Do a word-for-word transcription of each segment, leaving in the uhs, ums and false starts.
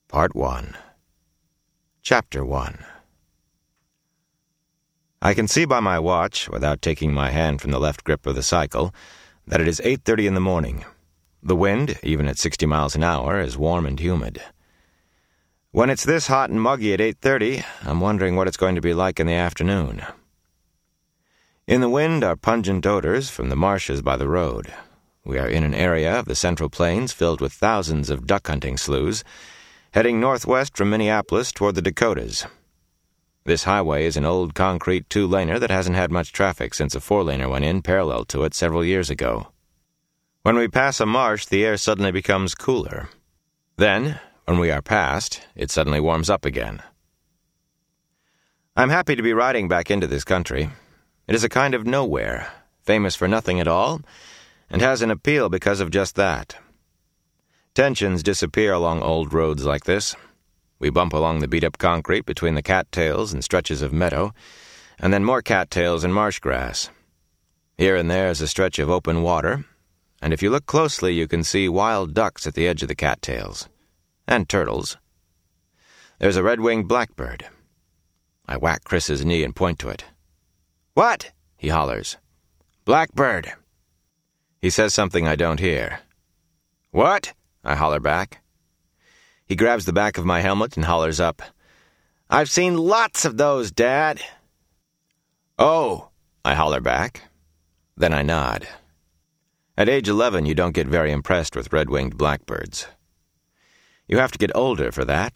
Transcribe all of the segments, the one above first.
Part one. Chapter one. I can see by my watch, without taking my hand from the left grip of the cycle, that it is eight thirty in the morning. The wind, even at sixty miles an hour, is warm and humid. When it's this hot and muggy at eight thirty, I'm wondering what it's going to be like in the afternoon. In the wind are pungent odors from the marshes by the road. We are in an area of the Central Plains filled with thousands of duck-hunting sloughs, heading northwest from Minneapolis toward the Dakotas. This highway is an old concrete two-laner that hasn't had much traffic since a four-laner went in parallel to it several years ago. When we pass a marsh, the air suddenly becomes cooler. Then, when we are past, it suddenly warms up again. I'm happy to be riding back into this country. It is a kind of nowhere, famous for nothing at all, and has an appeal because of just that. Tensions disappear along old roads like this. We bump along the beat-up concrete between the cattails and stretches of meadow, and then more cattails and marsh grass. Here and there is a stretch of open water, and if you look closely you can see wild ducks at the edge of the cattails, and turtles. There's a red-winged blackbird. I whack Chris's knee and point to it. "What?" he hollers. "Blackbird." He says something I don't hear. "What?" I holler back. He grabs the back of my helmet and hollers up, "I've seen lots of those, Dad." "Oh," I holler back. Then I nod. At age eleven, you don't get very impressed with red-winged blackbirds. You have to get older for that.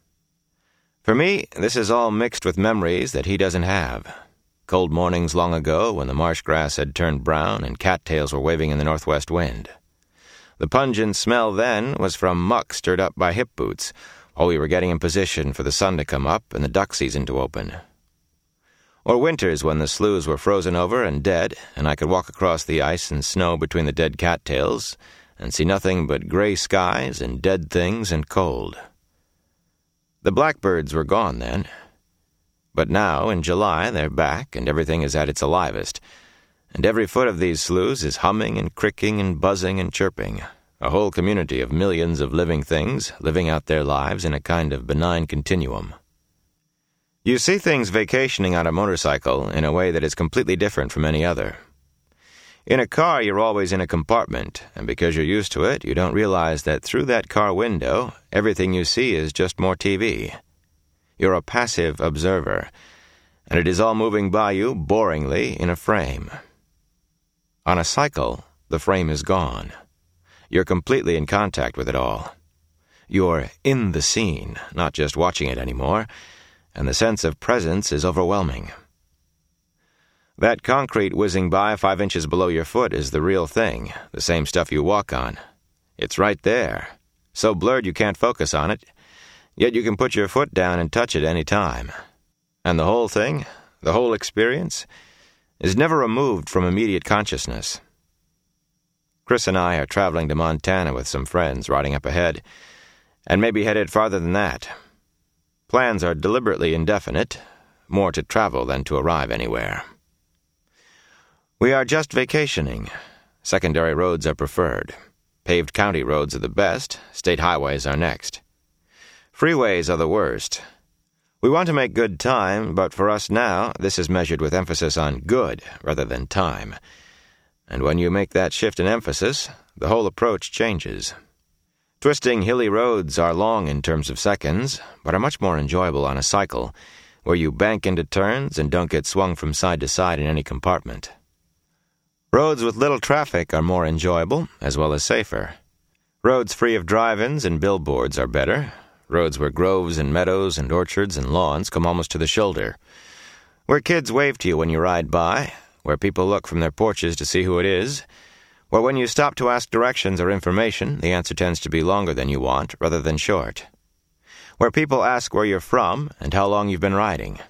For me, this is all mixed with memories that he doesn't have. Cold mornings long ago when the marsh grass had turned brown and cattails were waving in the northwest wind. The pungent smell then was from muck stirred up by hip boots, while we were getting in position for the sun to come up and the duck season to open. Or winters when the sloughs were frozen over and dead, and I could walk across the ice and snow between the dead cattails and see nothing but gray skies and dead things and cold. The blackbirds were gone then. But now, in July, they're back and everything is at its alivest, and every foot of these sloughs is humming and cricking and buzzing and chirping, a whole community of millions of living things living out their lives in a kind of benign continuum. You see things vacationing on a motorcycle in a way that is completely different from any other. In a car, you're always in a compartment, and because you're used to it, you don't realize that through that car window, everything you see is just more T V. You're a passive observer, and it is all moving by you boringly in a frame. On a cycle, the frame is gone. You're completely in contact with it all. You're in the scene, not just watching it anymore, and the sense of presence is overwhelming. That concrete whizzing by five inches below your foot is the real thing, the same stuff you walk on. It's right there, so blurred you can't focus on it, yet you can put your foot down and touch it any time. And the whole thing, the whole experience, is never removed from immediate consciousness. Chris and I are traveling to Montana with some friends riding up ahead, and maybe headed farther than that. Plans are deliberately indefinite, more to travel than to arrive anywhere. We are just vacationing. Secondary roads are preferred. Paved county roads are the best, state highways are next. Freeways are the worst. We want to make good time, but for us now, this is measured with emphasis on good rather than time. And when you make that shift in emphasis, the whole approach changes. Twisting hilly roads are long in terms of seconds, but are much more enjoyable on a cycle, where you bank into turns and don't get swung from side to side in any compartment. Roads with little traffic are more enjoyable, as well as safer. Roads free of drive-ins and billboards are better. Roads where groves and meadows and orchards and lawns come almost to the shoulder. Where kids wave to you when you ride by. Where people look from their porches to see who it is. Where when you stop to ask directions or information, the answer tends to be longer than you want rather than short. Where people ask where you're from and how long you've been riding.